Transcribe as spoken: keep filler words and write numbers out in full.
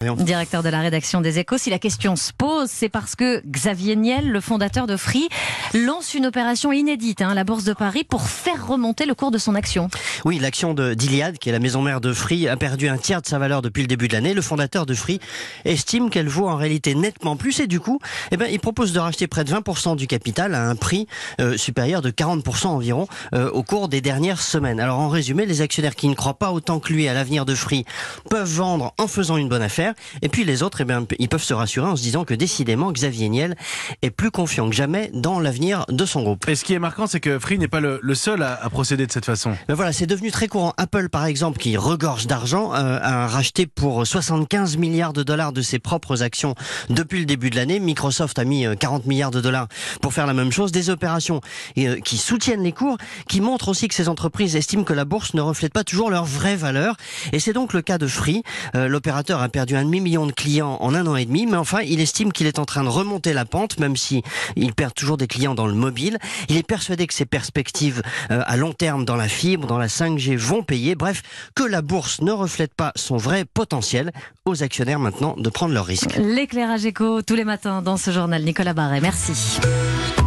Directeur de la rédaction des Échos. Si la question se pose, c'est parce que Xavier Niel, le fondateur de Free, lance une opération inédite hein, à la Bourse de Paris pour faire remonter le cours de son action. Oui, l'action de d'Iliad, qui est la maison mère de Free, a perdu un tiers de sa valeur depuis le début de l'année. Le fondateur de Free estime qu'elle vaut en réalité nettement plus et du coup, eh ben, il propose de racheter près de vingt pour cent du capital à un prix euh, supérieur de quarante pour cent environ euh, au cours des dernières semaines. Alors en résumé, les actionnaires qui ne croient pas autant que lui à l'avenir de Free peuvent vendre en faisant une bonne affaire. Et puis les autres, eh bien, ils peuvent se rassurer en se disant que décidément Xavier Niel est plus confiant que jamais dans l'avenir de son groupe. Et ce qui est marquant, c'est que Free n'est pas le, le seul à, à procéder de cette façon. Mais voilà, c'est devenu très courant. Apple, par exemple, qui regorge d'argent, euh, a racheté pour soixante-quinze milliards de dollars de ses propres actions depuis le début de l'année. Microsoft a mis quarante milliards de dollars pour faire la même chose. Des opérations euh, qui soutiennent les cours, qui montrent aussi que ces entreprises estiment que la bourse ne reflète pas toujours leur vraie valeur. Et c'est donc le cas de Free. Euh, l'opérateur a perdu un demi-million de clients en un an et demi, mais enfin, il estime qu'il est en train de remonter la pente, même si il perd toujours des clients dans le mobile. Il est persuadé que ses perspectives euh, à long terme dans la fibre, dans la cinq G vont payer. Bref, que la bourse ne reflète pas son vrai potentiel. Aux actionnaires maintenant de prendre leurs risques. L'éclairage éco tous les matins dans ce journal. Nicolas Barret, merci.